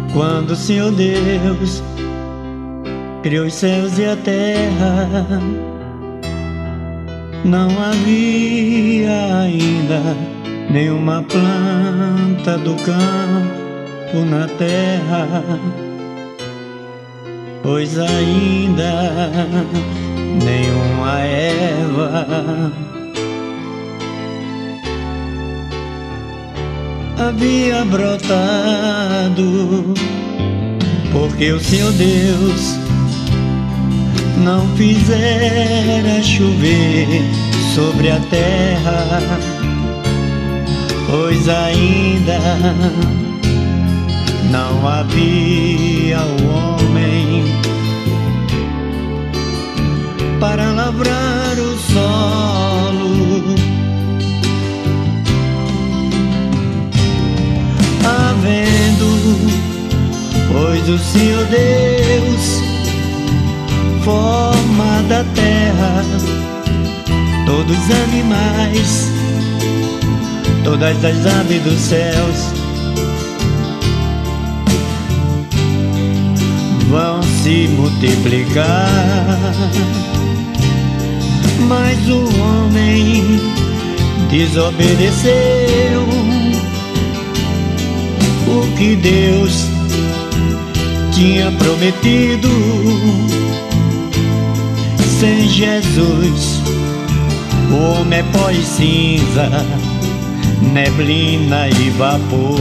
Quando o Senhor Deus criou os céus e a terra, não havia ainda nenhuma planta do campo na terra, pois ainda nenhuma erva havia brotado, porque o Senhor Deus não fizera chover sobre a terra, pois ainda não havia o homem para lavrar o solo. Havendo, pois o Senhor Deus forma da terra todos os animais, todas as aves dos céus vão se multiplicar, mas o homem desobedeceu o que Deus tinha prometido. Sem Jesus o homem é pó e cinza, neblina e vapor.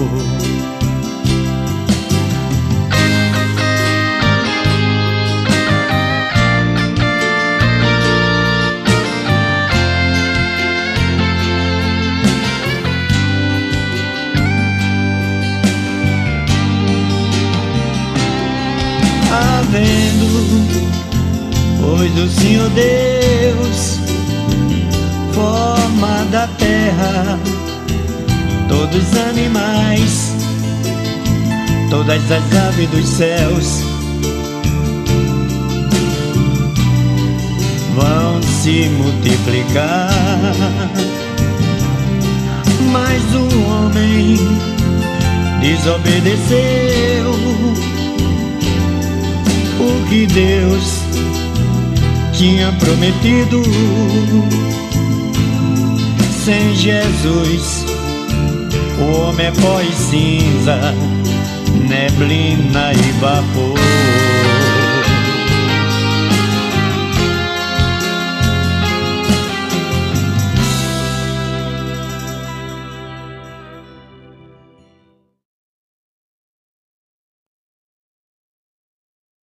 Havendo, pois o Senhor Deus forma da terra todos os animais, todas as aves dos céus vão se multiplicar, mas o homem desobedeceu o que Deus tinha prometido. Sem Jesus o homem é pó e cinza, neblina e vapor.